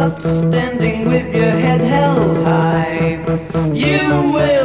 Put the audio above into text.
not standing with your head held high. You will